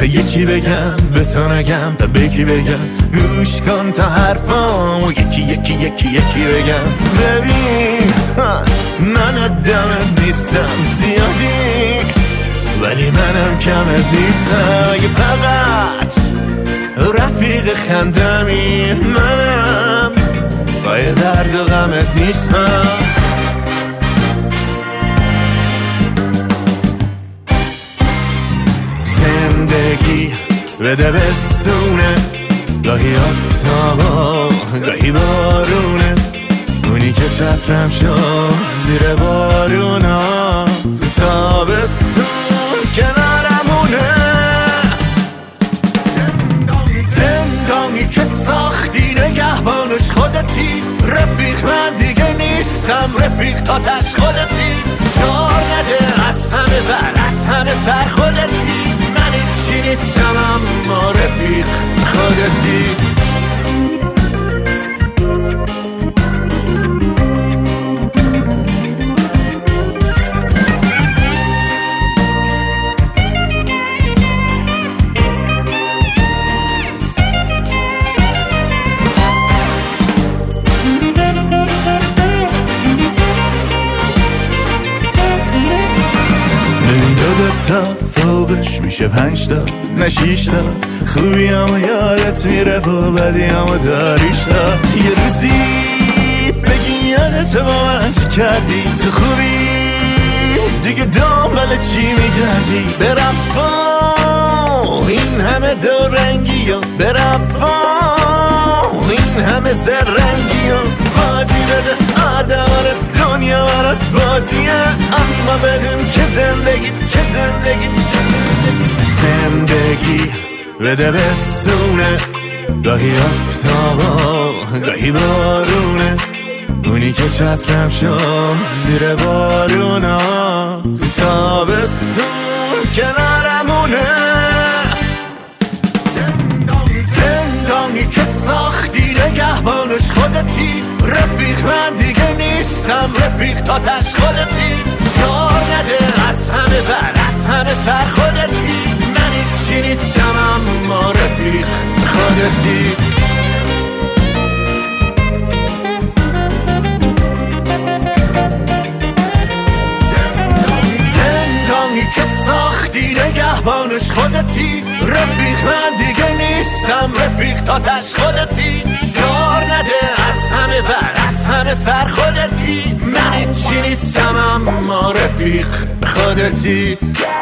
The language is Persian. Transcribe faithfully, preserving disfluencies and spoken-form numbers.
آخه یه چی بگم به تو نگم تا به کی بگم؟ گوش کن تا حرفامو یکی یکی یکی یکی بگم. ببین من آدمت نیستم زیادی، ولی منم کمت نیستم. یه فقط رفیق خندمی منم، پای درد و غمت نیستم. زندگی بده بستونه، گاهی آفتابا گاهی بارونه، اونی که چترم شد زیر بارونا، تو تابستون کنارمونه. زندانی زندانی که ساختی نگهبانش خودتی، رفیق من دیگه نیستم، رفیق تاتش خودتی. شعار نده از همه بر از همه سر خودتی، من این چی نیستم اما رفیق خودتی. تا فوقش میشه پنج تا نه شیش تا، خوبی همو یادت میره و بدی همو داریش تا. یه روزی بگی یادت با من چی کردی، تو خوبی دیگه دنبال چی میگردی؟ برفا این همه دورنگی و برفا این همه زرنگی و بازی بده آدم رو، دنیا برات بازیه، اما بدون که زندگی که زندگی زندگی بده بستونه، گاهی آفتابا گاهی بارونه، اونی که چترم شد زیر بارونا، تو تابستون کنارمونه. زندانی زندانی که ساختی نگهبانش خودتی، رفیق من دیگه نیستم، رفیق تاتش خودتی. شعار نده از همه بر از همه سر خودتی، من این چی نیستم اما رفیق خودتی. زندانی زندانی که ساختی نگهبانش خودتی، رفیق من دیگه نیستم، رفیق تاتش خودتی. شعار نده از همه بر از همه سر خودتی، من این چی نیستم اما رفیق خودتی.